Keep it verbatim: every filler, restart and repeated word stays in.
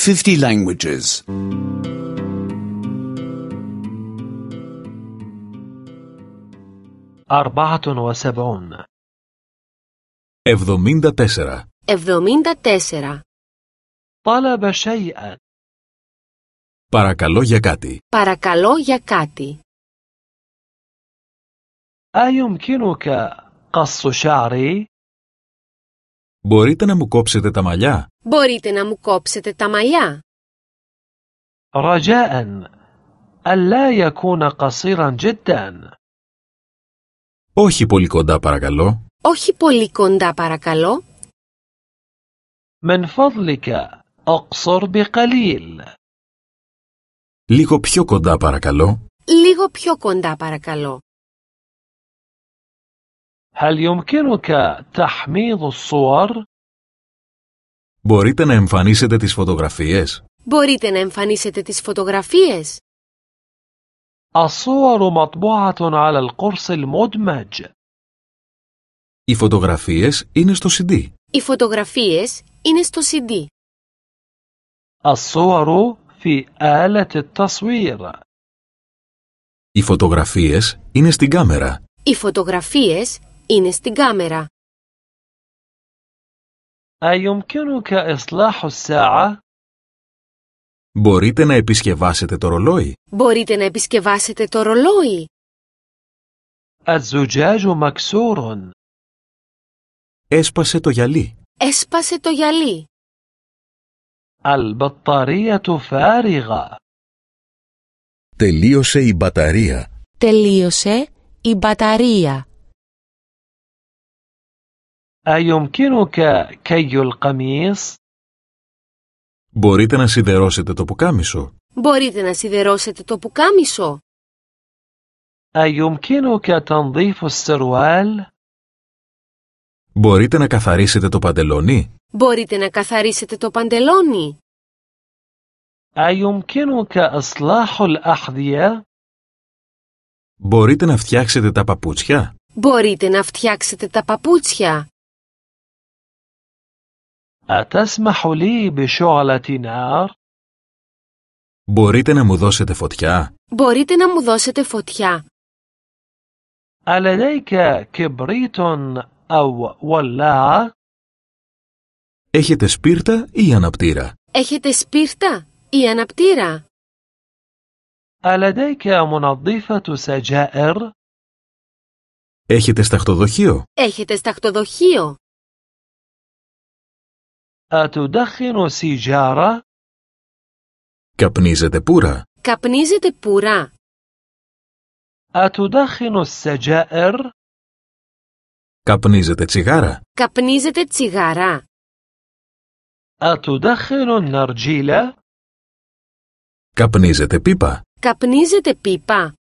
fifty languages. أربعة وسبعون. εβδομήντα τέσσερα. εβδομήντα τέσσερα. طلب شيئا. Παρακαλώ για κάτι. Παρακαλώ για κάτι. أيمكنك قص شعري؟ Μπορείτε να μου κόψετε τα μαλλιά? Μπορείτε να μου κόψετε τα μαλλιά? رجاء ألا يكون قصيرا جدا. Όχι πολύ κοντά παρακαλώ. Όχι πολύ κοντά παρακαλώ. من فضلك أقصر بقليل. Λίγο πιο κοντά παρακαλώ. Λίγο πιο κοντά παρακαλώ. هل يمكنك تحميض الصور؟ Μπορείτε να εμφανίσετε τις φωτογραφίες? Μπορείτε να εμφανίσετε τις φωτογραφίες? الصور مطبوعة على القرص المدمج. Οι φωτογραφίες είναι στο σι ντι. Οι φωτογραφίες είναι στο σι ντι. الصور في آلة التصوير. Οι φωτογραφίες είναι στην κάμερα. Οι φωτογραφίες είναι στην κάμερα. أيمكنك إصلاح الساعة؟ Μπορείτε να επισκευάσετε το ρολόι? Μπορείτε να επισκευάσετε το ρολόι? الزجاج مكسور. Έσπασε το γυαλί. Έσπασε το γυαλί. البطارية فارغة. Τελείωσε η μπαταρία. Τελείωσε η μπαταρία. أيمكنك كي القميص؟ Μπορείτε να σιδερώσετε το πουκάμισο? Μπορείτε να σιδερώσετε το πουκάμισο? أيمكنك تنظيف السروال؟ Μπορείτε να καθαρίσετε το παντελόνι? Μπορείτε να καθαρίσετε το παντελόνι? أيمكنك إصلاح الأحذية؟ Μπορείτε να φτιάξετε τα παπούτσια? Μπορείτε να φτιάξετε τα παπούτσια? أتسمح لي بشعلة نار؟ Μπορείτε να μου δώσετε φωτιά? Μπορείτε να μου δώσετε φωτιά? ألديك كبريت أو ولاعة؟ Έχετε σπίρτα ή αναπτήρα? Έχετε σπίρτα ή αναπτήρα? ألديك منظفة سجائر؟ Έχετε σταχτοδοχείο? Έχετε σταχτοδοχείο? أتدخن سيجارة؟ Καπνίζετε πούρα? Καπνίζετε πουρά? أتدخن السجائر؟ Καπνίζετε τσιγάρα? Καπνίζετε τσιγαρά? أتدخن النرجيلة؟ Καπνίζετε πίπα? Καπνίζετε πίπα?